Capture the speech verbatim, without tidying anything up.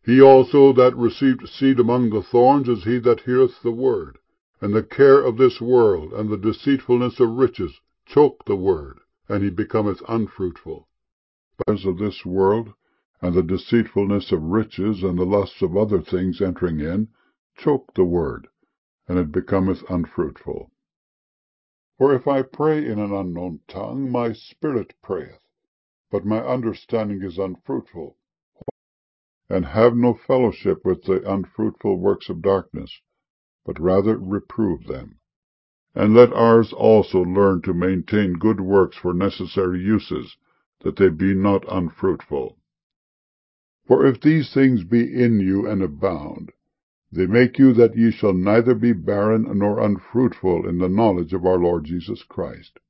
He also that received seed among the thorns is he that heareth the word, and the care of this world and the deceitfulness of riches choke the word, and he becometh unfruitful. Because of this world, and the deceitfulness of riches, and the lusts of other things entering in, choke the word, and it becometh unfruitful. For if I pray in an unknown tongue, my spirit prayeth, but my understanding is unfruitful. And have no fellowship with the unfruitful works of darkness, but rather reprove them. And let ours also learn to maintain good works for necessary uses, that they be not unfruitful. For if these things be in you and abound, they make you that ye shall neither be barren nor unfruitful in the knowledge of our Lord Jesus Christ.